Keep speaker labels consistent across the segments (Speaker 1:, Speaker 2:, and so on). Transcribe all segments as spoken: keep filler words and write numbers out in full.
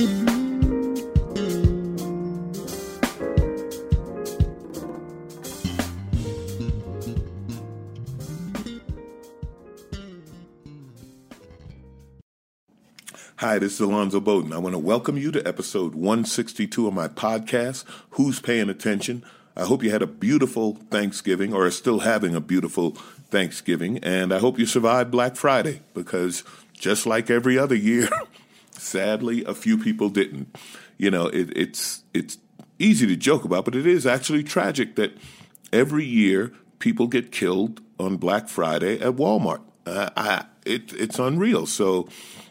Speaker 1: Hi, this is Alonzo Bowden. I want to welcome you to episode one sixty-two of my podcast, Who's Paying Attention? I hope you had a beautiful Thanksgiving or are still having a beautiful Thanksgiving, and I hope you survived Black Friday because just like every other year, sadly, a few people didn't. You know, it, it's it's easy to joke about, but it is actually tragic that every year people get killed on Black Friday at Walmart. Uh, I, it, it's unreal. So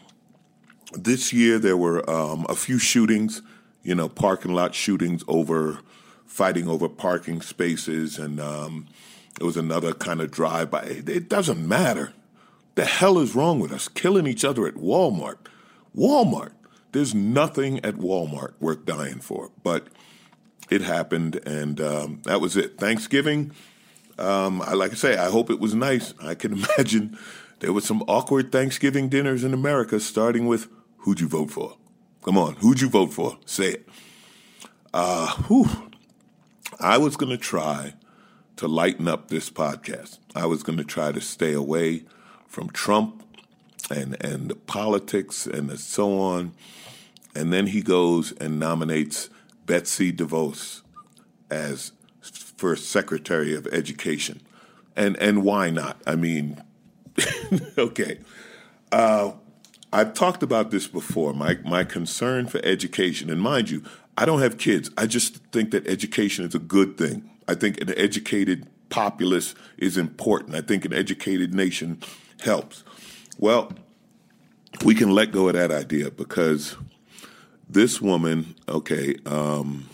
Speaker 1: this year there were um, a few shootings, you know, parking lot shootings over fighting over parking spaces, and um, it was another kind of drive-by. It, it doesn't matter. The hell is wrong with us? Killing each other at Walmart. Walmart. There's nothing at Walmart worth dying for, but it happened, and um, that was it. Thanksgiving, um, I like I say, I hope it was nice. I can imagine there were some awkward Thanksgiving dinners in America, starting with, who'd you vote for? Come on, who'd you vote for? Say it. Uh, whew. I was going to try to lighten up this podcast. I was going to try to stay away from Trump and and politics and so on. And then he goes and nominates Betsy DeVos as first Secretary of Education. And and why not? I mean, okay. Uh, I've talked about this before, my my concern for education. And mind you, I don't have kids. I just think that education is a good thing. I think an educated populace is important. I think an educated nation helps. Well, we can let go of that idea because this woman, okay, um,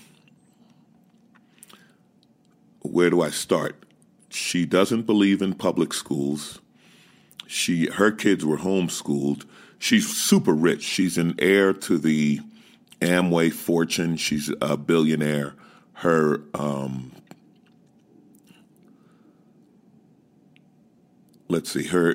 Speaker 1: where do I start? She doesn't believe in public schools. She, her kids were homeschooled. She's super rich. She's an heir to the Amway fortune. She's a billionaire. Her, um, let's see, her,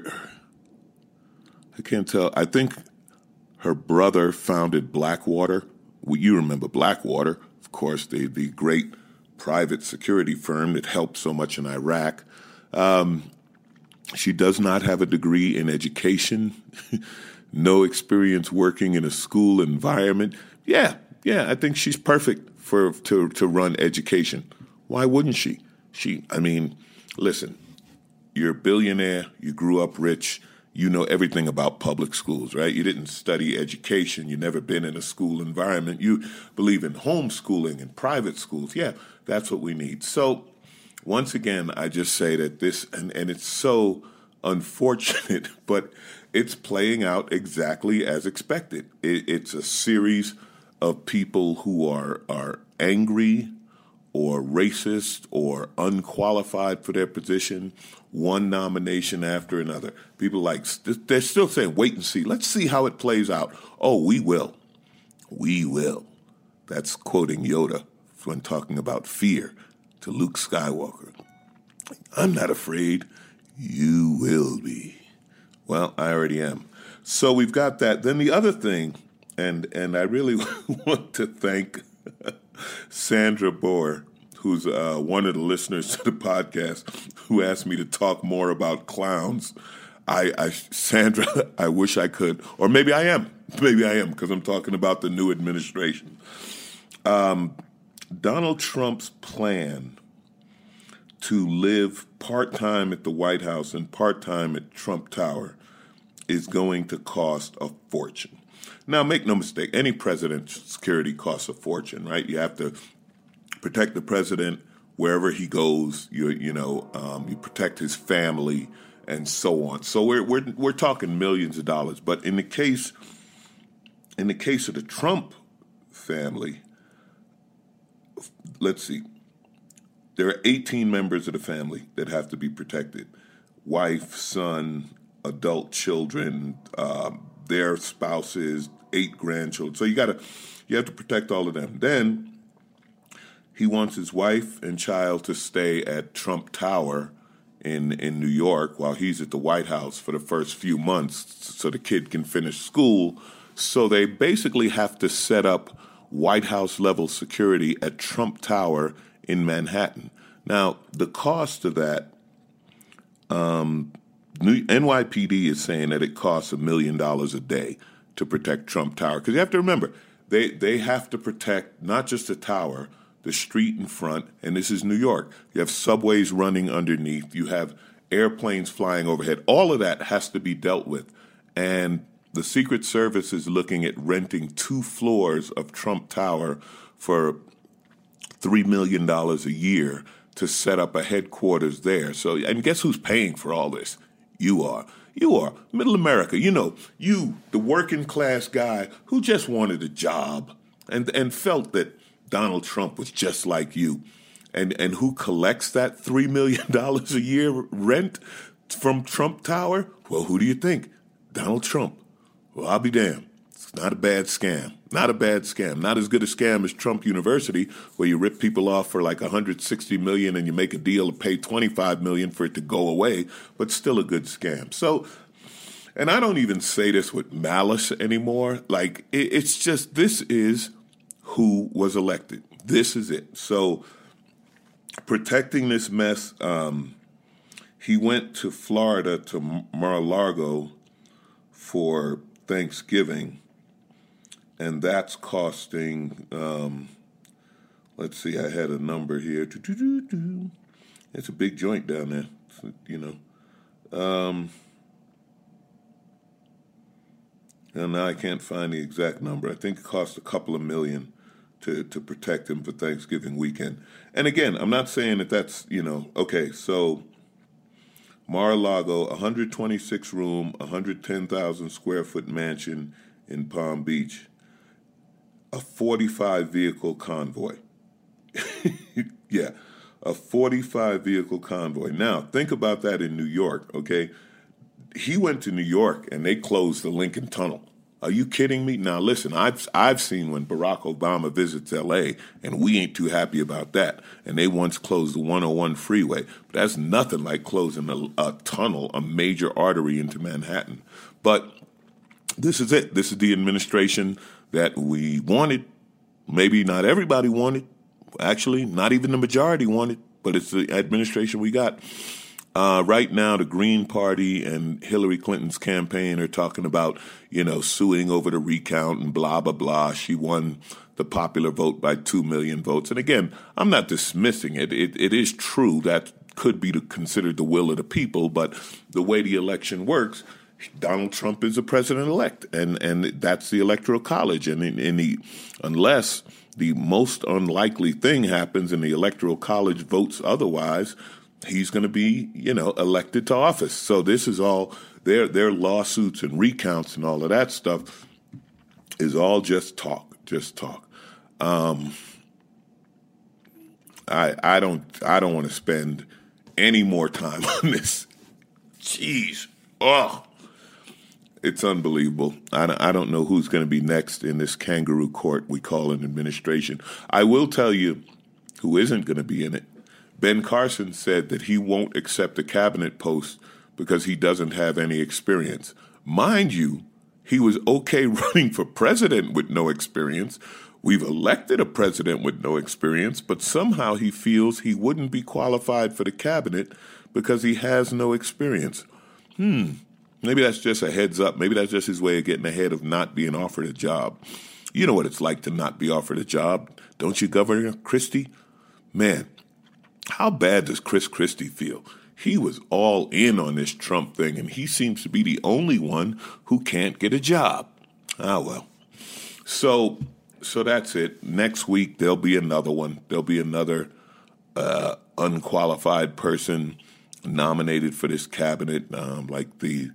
Speaker 1: I can't tell. I think her brother founded Blackwater. Well, you remember Blackwater, of course, the, the great private security firm that helped so much in Iraq. Um, she does not have a degree in education. No experience working in a school environment. Yeah, yeah, I think she's perfect for to to run education. Why wouldn't she? She, I mean, listen, you're a billionaire, you grew up rich, you know everything about public schools, right? You didn't study education, you never been in a school environment. You believe in homeschooling and private schools. Yeah, that's what we need. So once again, I just say that this, and, and it's so unfortunate, but it's playing out exactly as expected. It, it's a series of people who are are angry or racist or unqualified for their position, one nomination after another. People like, they're still saying, wait and see. Let's see how it plays out. Oh, we will. We will. That's quoting Yoda when talking about fear to Luke Skywalker. I'm not afraid. You will be. Well, I already am. So we've got that. Then the other thing, and and I really want to thank Sandra Bohr, who's uh, one of the listeners to the podcast, who asked me to talk more about clowns. I, I Sandra, I wish I could, or maybe I am. Maybe I am, because I'm talking about the new administration. Um, Donald Trump's plan to live part-time at the White House and part-time at Trump Tower is going to cost a fortune. Now, make no mistake, any president's security costs a fortune, right? You have to protect the president wherever he goes. You you know, um, you protect his family and so on. So we're we're we're talking millions of dollars. But in the case in the case of the Trump family, let's see. There are eighteen members of the family that have to be protected. Wife, son, adult children, um, their spouses, eight grandchildren. So you gotta, you have to protect all of them. Then he wants his wife and child to stay at Trump Tower in, in New York while he's at the White House for the first few months so the kid can finish school So they basically have to set up White House level security at Trump Tower in Manhattan. Now, the cost of that, um, N Y P D is saying that it costs a million dollars a day to protect Trump Tower. Because you have to remember, they, they have to protect not just the tower, the street in front, and this is New York. You have subways running underneath. You have airplanes flying overhead. All of that has to be dealt with. And the Secret Service is looking at renting two floors of Trump Tower for three million dollars a year to set up a headquarters there. So, and guess who's paying for all this? You are. You are. Middle America. You know, you, the working class guy who just wanted a job and, and felt that Donald Trump was just like you. And, and who collects that three million dollars a year rent from Trump Tower? Well, who do you think? Donald Trump. Well, I'll be damned. It's not a bad scam. Not a bad scam. Not as good a scam as Trump University, where you rip people off for like one hundred sixty million dollars and you make a deal to pay twenty-five million dollars for it to go away, but still a good scam. So, and I don't even say this with malice anymore. Like, it, it's just, this is who was elected. This is it. So, protecting this mess, um, he went to Florida, to Mar-a-Lago for Thanksgiving, and that's costing, um, let's see, I had a number here. It's a big joint down there, you know. Um, and now I can't find the exact number. I think it cost a couple of million to, to protect him for Thanksgiving weekend. And again, I'm not saying that that's, you know, okay, so Mar-a-Lago, one hundred twenty-six room, one hundred ten thousand square foot mansion in Palm Beach, a forty-five vehicle convoy. Yeah, a forty-five vehicle convoy. Now, think about that in New York, okay? He went to New York and they closed the Lincoln Tunnel. Are you kidding me? Now, listen, I've I've seen when Barack Obama visits L A, and we ain't too happy about that. And they once closed the one oh one freeway. But that's nothing like closing a, a tunnel, a major artery into Manhattan. But this is it. This is the administration that we wanted. Maybe not everybody wanted. Actually, not even the majority wanted. But it's the administration we got. Uh, right now, the Green Party and Hillary Clinton's campaign are talking about, you know, suing over the recount and blah, blah, blah. She won the popular vote by two million votes. And again, I'm not dismissing it. It, it is true that could be considered the will of the people, but the way the election works, Donald Trump is the president-elect, and, and that's the Electoral College. And in, in the, unless the most unlikely thing happens and the Electoral College votes otherwise, he's going to be, you know, elected to office. So this is all, their their lawsuits and recounts and all of that stuff is all just talk, just talk. Um, I I don't I don't want to spend any more time on this. Jeez, oh, it's unbelievable. I don't, I don't know who's going to be next in this kangaroo court we call an administration. I will tell you who isn't going to be in it. Ben Carson said that he won't accept a cabinet post because he doesn't have any experience. Mind you, he was okay running for president with no experience. We've elected a president with no experience, but somehow he feels he wouldn't be qualified for the cabinet because he has no experience. Hmm, maybe that's just a heads up. Maybe that's just his way of getting ahead of not being offered a job. You know what it's like to not be offered a job, don't you, Governor Christie? Man, how bad does Chris Christie feel? He was all in on this Trump thing, and he seems to be the only one who can't get a job. Ah, well. So, so that's it. Next week, there'll be another one. There'll be another uh, unqualified person nominated for this cabinet, um, like the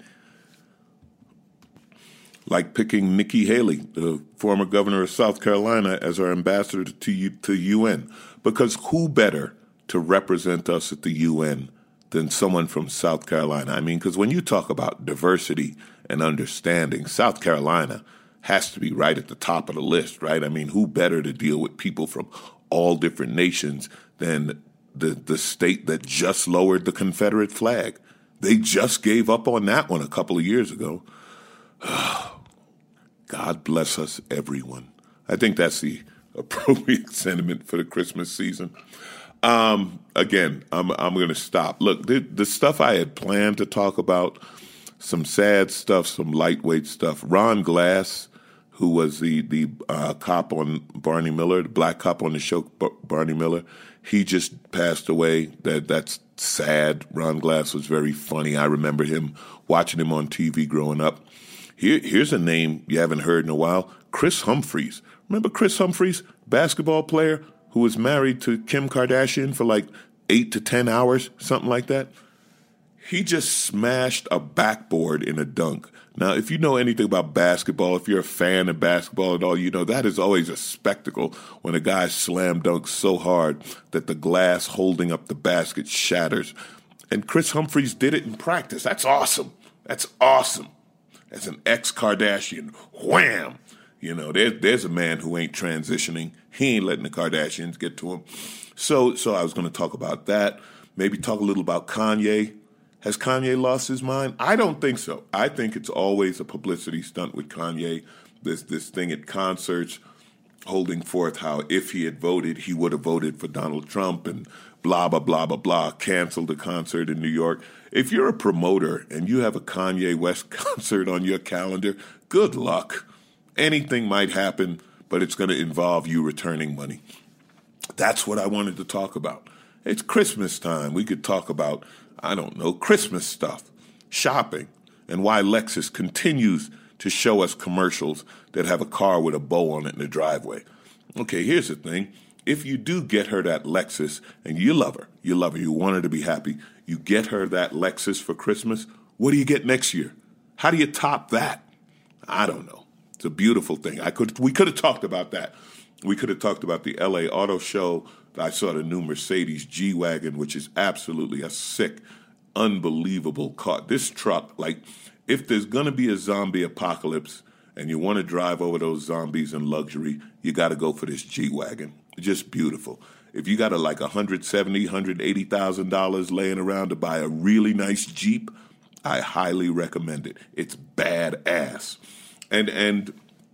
Speaker 1: like picking Nikki Haley, the former governor of South Carolina, as our ambassador to U- to U N. Because who better to represent us at the U N than someone from South Carolina? I mean, because when you talk about diversity and understanding, South Carolina has to be right at the top of the list, right? I mean, who better to deal with people from all different nations than the, the state that just lowered the Confederate flag? They just gave up on that one a couple of years ago. God bless us, everyone. I think that's the appropriate sentiment for the Christmas season. Um, again, I'm I'm going to stop. Look, the, the stuff I had planned to talk about, some sad stuff, some lightweight stuff. Ron Glass, who was the the uh, cop on Barney Miller, the black cop on the show Barney Miller, he just passed away. That that's sad. Ron Glass was very funny. I remember him watching him on T V growing up. Here, here's a name you haven't heard in a while: Chris Humphries. Remember Chris Humphries, basketball player who was married to Kim Kardashian for like eight to ten hours, something like that? He just smashed a backboard in a dunk. Now, if you know anything about basketball, if you're a fan of basketball at all, you know that is always a spectacle when a guy slam dunks so hard that the glass holding up the basket shatters. And Chris Humphries did it in practice. That's awesome. That's awesome. As an ex-Kardashian, wham! You know, there, there's a man who ain't transitioning. He ain't letting the Kardashians get to him. So, so I was going to talk about that. Maybe talk a little about Kanye. Has Kanye lost his mind? I don't think so. I think it's always a publicity stunt with Kanye. This this thing at concerts, holding forth how if he had voted, he would have voted for Donald Trump and blah, blah, blah, blah, blah, canceled the concert in New York. If you're a promoter and you have a Kanye West concert on your calendar, good luck. Anything might happen, but it's going to involve you returning money. That's what I wanted to talk about. It's Christmas time. We could talk about, I don't know, Christmas stuff, shopping, and why Lexus continues to show us commercials that have a car with a bow on it in the driveway. Okay, here's the thing. If you do get her that Lexus and you love her, you love her, you want her to be happy, you get her that Lexus for Christmas, what do you get next year? How do you top that? I don't know. It's a beautiful thing. I could we could have talked about that. We could have talked about the L A Auto Show. I saw the new Mercedes G-Wagon, which is absolutely a sick, unbelievable car. This truck, like, if there's going to be a zombie apocalypse and you want to drive over those zombies in luxury, you got to go for this G-Wagon. Just beautiful. If you got a, like one hundred seventy thousand dollars, one hundred eighty thousand dollars laying around to buy a really nice Jeep, I highly recommend it. It's badass. And and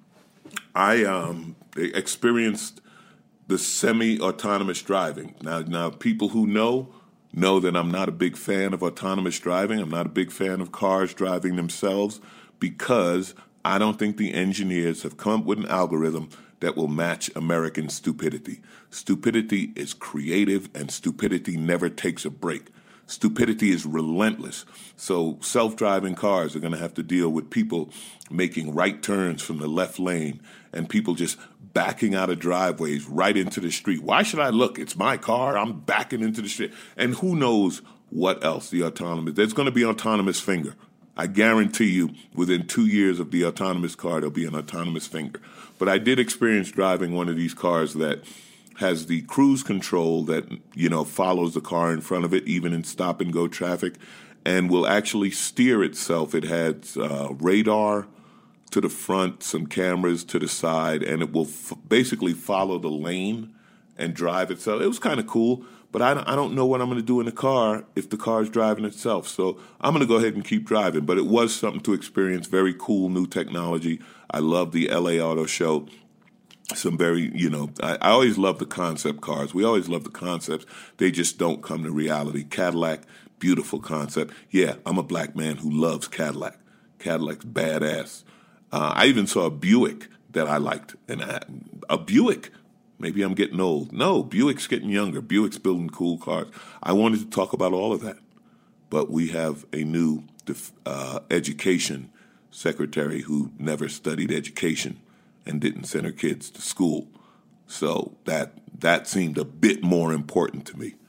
Speaker 1: I um, experienced the semi-autonomous driving. Now, now, people who know, know that I'm not a big fan of autonomous driving. I'm not a big fan of cars driving themselves because I don't think the engineers have come up with an algorithm that will match American stupidity. Stupidity is creative, and stupidity never takes a break. Stupidity is relentless. So self-driving cars are going to have to deal with people making right turns from the left lane and people just backing out of driveways right into the street. Why should I look? It's my car. I'm backing into the street. And who knows what else the autonomous. There's going to be autonomous finger. I guarantee you within two years of the autonomous car, there'll be an autonomous finger. But I did experience driving one of these cars that has the cruise control that, you know, follows the car in front of it, even in stop-and-go traffic, and will actually steer itself. It has uh, radar to the front, some cameras to the side, and it will f- basically follow the lane and drive itself. It was kind of cool, but I don't, I don't know what I'm going to do in the car if the car is driving itself. So I'm going to go ahead and keep driving. But it was something to experience, very cool new technology. I love the L A Auto Show. Some very, you know, I, I always love the concept cars. We always love the concepts. They just don't come to reality. Cadillac, beautiful concept. Yeah, I'm a black man who loves Cadillac. Cadillac's badass. Uh, I even saw a Buick that I liked. And I, a Buick, maybe I'm getting old. No, Buick's getting younger. Buick's building cool cars. I wanted to talk about all of that. But we have a new uh, education secretary who never studied education and didn't send her kids to school. So that that seemed a bit more important to me.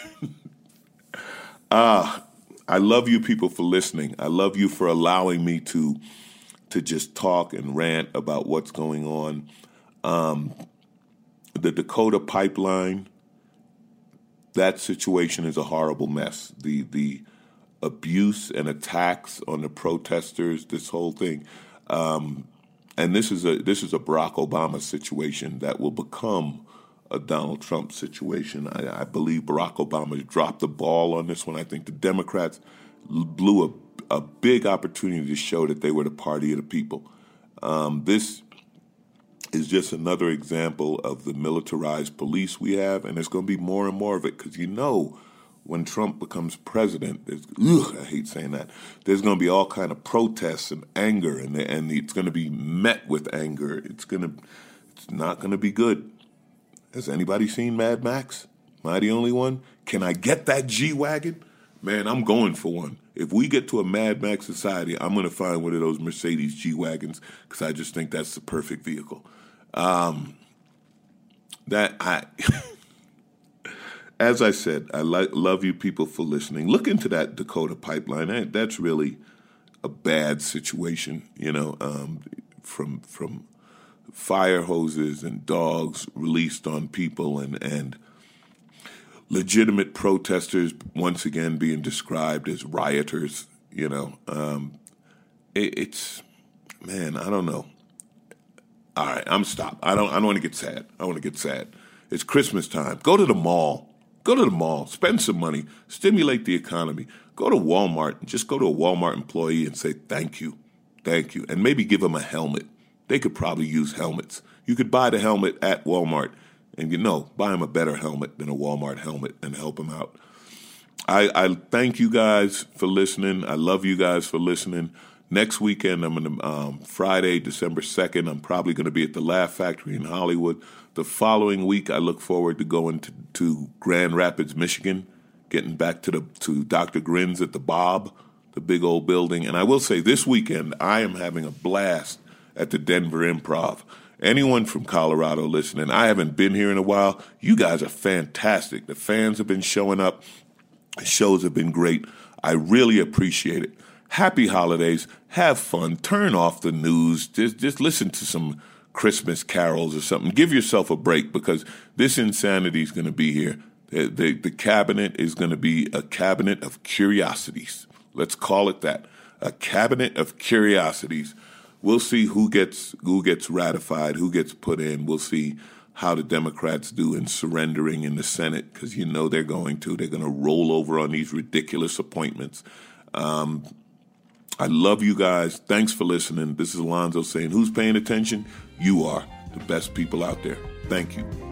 Speaker 1: uh, I love you people for listening. I love you for allowing me to to just talk and rant about what's going on. Um, the Dakota pipeline, that situation is a horrible mess. The the abuse and attacks on the protesters, this whole thing. Um, And this is a this is a Barack Obama situation that will become a Donald Trump situation. I, I believe Barack Obama dropped the ball on this one. I think the Democrats blew a, a big opportunity to show that they were the party of the people. Um, this is just another example of the militarized police we have, and there's going to be more and more of it because you know when Trump becomes president, there's, ugh, I hate saying that, there's going to be all kind of protests and anger, and and it's going to be met with anger. It's going to, it's not going to be good. Has anybody seen Mad Max? Am I the only one? Can I get that G-Wagon? Man, I'm going for one. If we get to a Mad Max society, I'm going to find one of those Mercedes G-Wagons because I just think that's the perfect vehicle. Um, that I, as I said, I li- love you people for listening. Look into that Dakota pipeline. That, that's really a bad situation, you know, um, from from fire hoses and dogs released on people and, and legitimate protesters once again being described as rioters, you know. Um, it, it's, man, I don't know. All right, I'm stopped. I don't I don't want to get sad. I want to get sad. It's Christmas time. Go to the mall. Go to the mall. Spend some money. Stimulate the economy. Go to Walmart and just go to a Walmart employee and say thank you. Thank you. And maybe give them a helmet. They could probably use helmets. You could buy the helmet at Walmart and, you know, buy them a better helmet than a Walmart helmet and help them out. I, I thank you guys for listening. I love you guys for listening. Next weekend, I'm going to, um, Friday, December second, I'm probably going to be at the Laugh Factory in Hollywood. The following week, I look forward to going to, to Grand Rapids, Michigan, getting back to the to Doctor Grins at the Bob, the big old building. And I will say this weekend, I am having a blast at the Denver Improv. Anyone from Colorado listening, I haven't been here in a while. You guys are fantastic. The fans have been showing up. The shows have been great. I really appreciate it. Happy holidays. Have fun. Turn off the news. Just, just listen to some Christmas carols or something. Give yourself a break because this insanity is going to be here. The, the, the cabinet is going to be a cabinet of curiosities. Let's call it that. A cabinet of curiosities. We'll see who gets who gets ratified, who gets put in. We'll see how the Democrats do in surrendering in the Senate because you know they're going to. They're going to roll over on these ridiculous appointments. Um, I love you guys. Thanks for listening. This is Alonzo saying, who's paying attention? You are the best people out there. Thank you.